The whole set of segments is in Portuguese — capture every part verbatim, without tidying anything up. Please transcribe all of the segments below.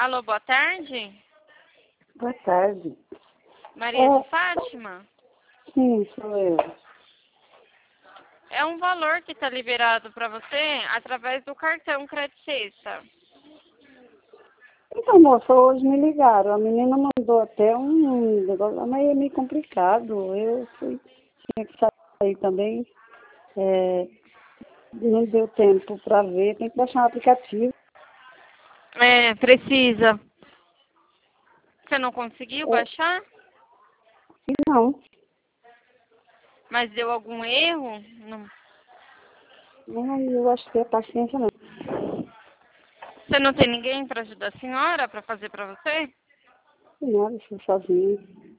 Alô, boa tarde. Boa tarde. Maria É, de Fátima? sim, sou eu. É um valor que está liberado para você através do cartão Crédito Sexta. Então, moça, hoje me ligaram. A menina mandou até um negócio, mas é meio complicado. Eu fui, tinha que sair também. É, não deu tempo para ver, tem que baixar um aplicativo. É, precisa. Você não conseguiu É, baixar? não, Mas deu algum erro? Não. não, eu acho que é paciência não. Você não tem ninguém para ajudar a senhora para fazer para você? Não, eu sou sozinha.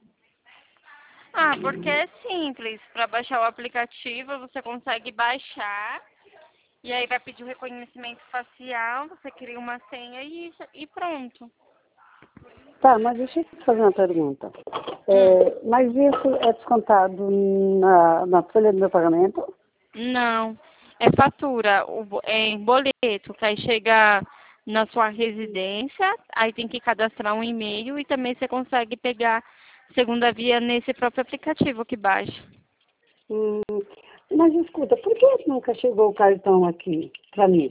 Ah, porque é simples. Para baixar o aplicativo, você consegue baixar e aí vai pedir o reconhecimento facial, você cria uma senha e, e pronto. Tá, mas deixa eu te fazer uma pergunta. Hum. É, mas isso é descontado na, na folha do meu pagamento? Não, é fatura, o bo- é em boleto, que aí chega na sua residência, aí tem que cadastrar um e-mail e também você consegue pegar segunda via nesse próprio aplicativo que baixa. Hum, mas escuta, por que nunca chegou o cartão aqui para mim?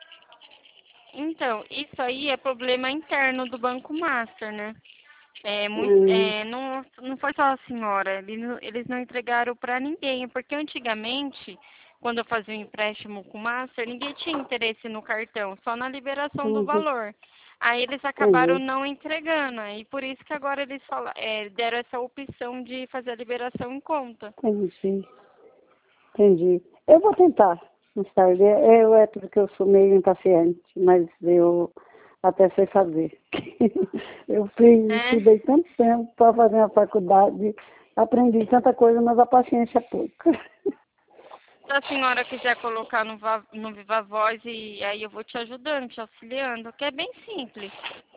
Então, isso aí é problema interno do Banco Master, né? É, muito, Hum, é, não, não foi só a senhora, eles não, eles não entregaram para ninguém, porque antigamente, quando eu fazia um empréstimo com o Master, ninguém tinha interesse no cartão, só na liberação do uhum, valor. Aí eles acabaram entendi, não entregando, e por isso que agora eles fala, é, deram essa opção de fazer a liberação em conta. entendi, entendi. Eu vou tentar, mais tarde. É, Eu é porque eu sou meio impaciente, mas eu até sei fazer. Eu fui, É, estudei tanto tempo para fazer uma faculdade, aprendi tanta coisa, mas a paciência é pouca. se a senhora quiser colocar no, Va- no Viva Voz, e aí eu vou te ajudando, te auxiliando, que é bem simples.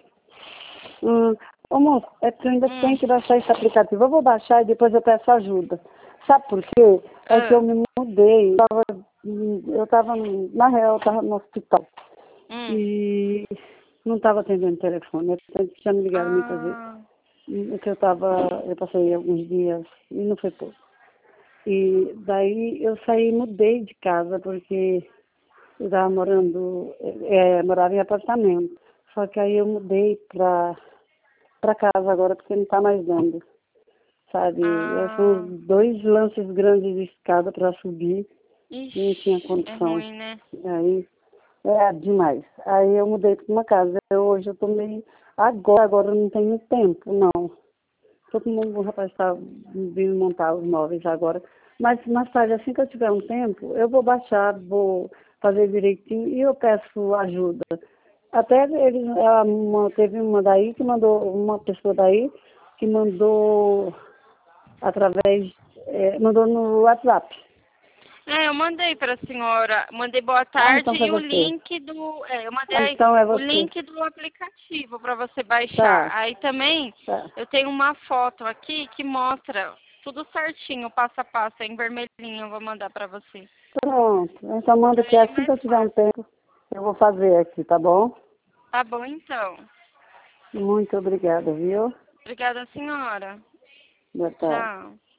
Hum, ô moço, é que eu ainda Hum, tenho que baixar esse aplicativo. Eu vou baixar e depois eu peço ajuda. Sabe por quê? É que eu ah, me mudei. Eu tava, hum, eu tava no- na real, eu estava no hospital. hum, E não estava atendendo o telefone. Eu já me ligaram muitas vezes. ah, Hum, Que eu tava, eu passei alguns dias e não foi pouco. E daí eu saí, mudei de casa, porque eu estava morando, é, morava em apartamento. Só que aí eu mudei para para casa agora, porque não está mais dando, sabe? É, ah. são dois lances grandes de escada para subir e não tinha Ixi, é condição. ruim, né? Aí, é demais. Aí eu mudei para uma casa. Eu, hoje eu tô meio... Agora, agora eu não tenho tempo, não. Todo mundo, o rapaz está vindo montar os móveis agora. Mas mais tarde, assim que eu tiver um tempo, eu vou baixar, vou fazer direitinho e eu peço ajuda. Até eles, a- uma- teve uma daí que mandou, uma pessoa daí que mandou através, eh, mandou no WhatsApp. É, eu mandei para a senhora, mandei boa Ah, tarde então foi e o você. link do, é, eu Ah, mandei então é o você. link do aplicativo para você baixar. Tá, Aí também tá. eu tenho uma foto aqui que mostra tudo certinho, passo a passo, em vermelhinho, eu vou mandar para você. Pronto. Então manda que Aí é assim que mais eu tiver um fácil. tempo, eu vou fazer aqui, tá bom? Tá bom, então. Muito obrigada, viu? Obrigada, senhora. Boa tarde. Tchau.